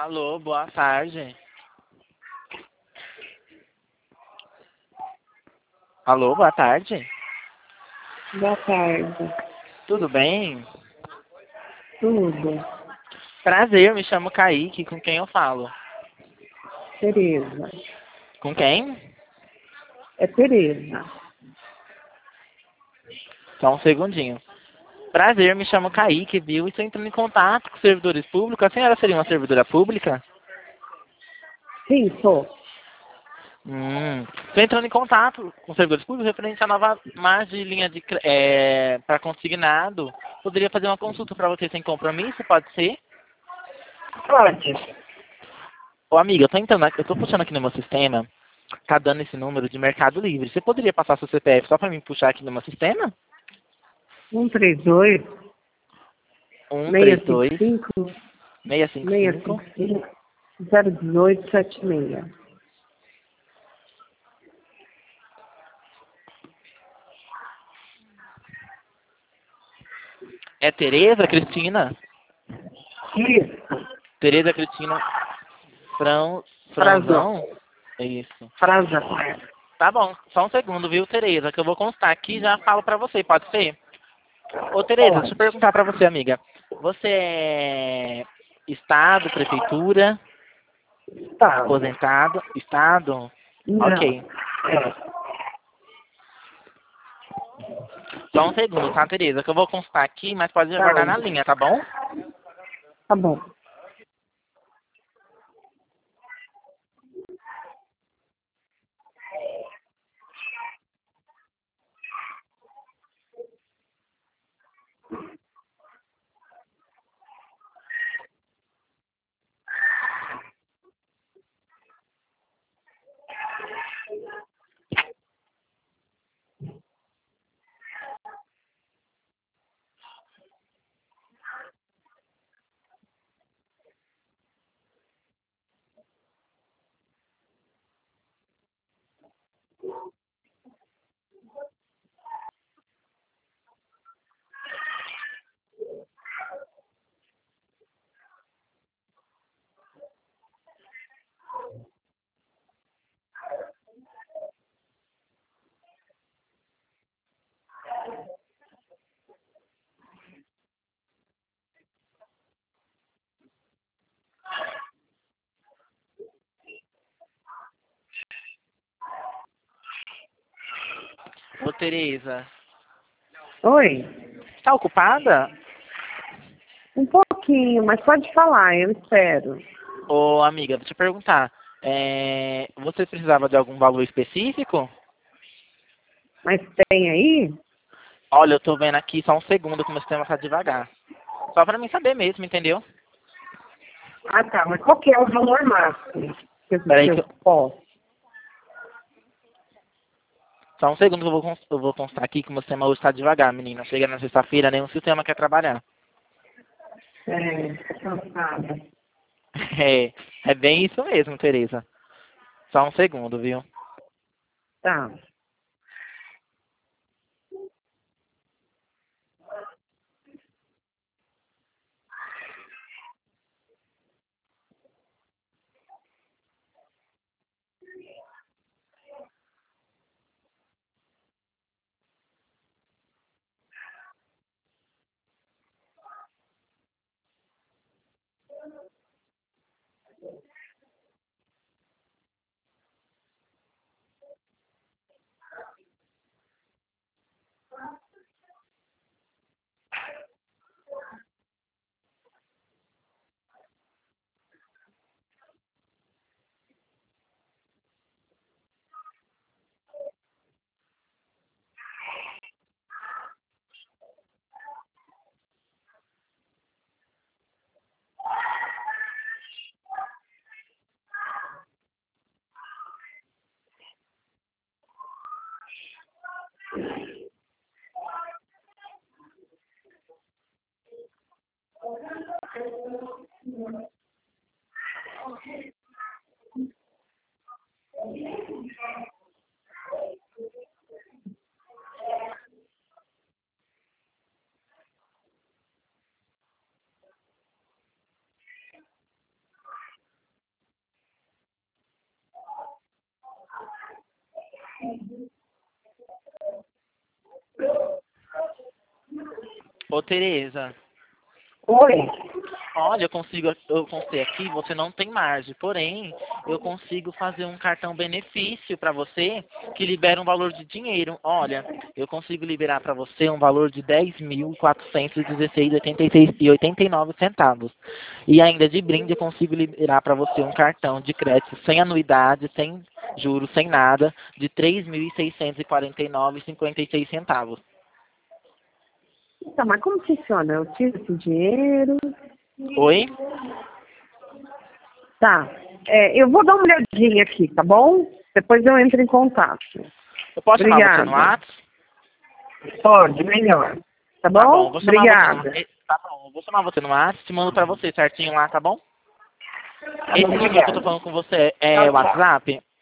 Alô, boa tarde. Alô, boa tarde. Boa tarde. Tudo bem? Tudo. Prazer, me chamo Kaique, com quem eu falo? Tereza. Com quem? É Tereza. Só um segundinho. Prazer, me chamo Kaique, viu? Estou entrando em contato com servidores públicos. A senhora seria uma servidora pública? Sim, sou. Estou entrando em contato com servidores públicos referente à nova margem de linha para consignado. Poderia fazer uma consulta para você sem compromisso, pode ser? Pode. Ô amiga, eu tô puxando aqui no meu sistema, tá dando esse número de Mercado Livre. Você poderia passar seu CPF só para mim puxar aqui no meu sistema? 132 132 655 655. 655 01876. É Tereza Cristina? Isso. Tereza Cristina Frazão. Franzão? É isso. Frazão. Tá bom, só um segundo, viu, Tereza, que eu vou constar aqui e já falo pra você, pode ser? Ô, Tereza, deixa eu Pode. perguntar pra você, amiga. Você é Estado, Prefeitura, Tá. aposentado? Estado? Não. Ok. É. Só um segundo, tá, Tereza, que eu vou constar aqui, mas pode Tá. aguardar na linha, tá bom? Tá bom. Ô, Tereza, Oi. tá ocupada? Um pouquinho, mas pode falar, eu espero. Ô, amiga, deixa eu perguntar. Você precisava de algum valor específico? Mas tem aí? Olha, eu tô vendo aqui só um segundo que o meu sistema tá devagar. Só pra mim saber mesmo, entendeu? Ah, tá. Mas qual que é o valor máximo Peraí que que eu eu... posso? Só um segundo que eu vou constar aqui que o meu sistema hoje tá devagar, menina. Chega na sexta-feira, nenhum sistema quer trabalhar. É, tô cansada. É bem isso mesmo, Tereza. Só um segundo, viu? Tá. Ô, Tereza, Oi. olha, eu consigo aqui, você não tem margem, porém, eu consigo fazer um cartão benefício para você que libera um valor de dinheiro. Olha, eu consigo liberar para você um valor de 10.416,86 e 89 centavos. E ainda de brinde, eu consigo liberar para você um cartão de crédito sem anuidade, sem juros, sem nada, de 3.649,56 centavos. Então, mas como funciona? Eu tiro esse dinheiro. Oi? Tá. Eu vou dar uma olhadinha aqui, tá bom? Depois eu entro em contato. Eu posso chamar você Obrigada. no WhatsApp? Pode, melhor. Tá Tá bom, bom? vou chamar você no Obrigada. Tá bom, eu vou chamar você no WhatsApp e mando pra você certinho lá, tá bom? Tá Esse bom, número que eu tô obrigada. falando com você é Tchau, tchau. WhatsApp?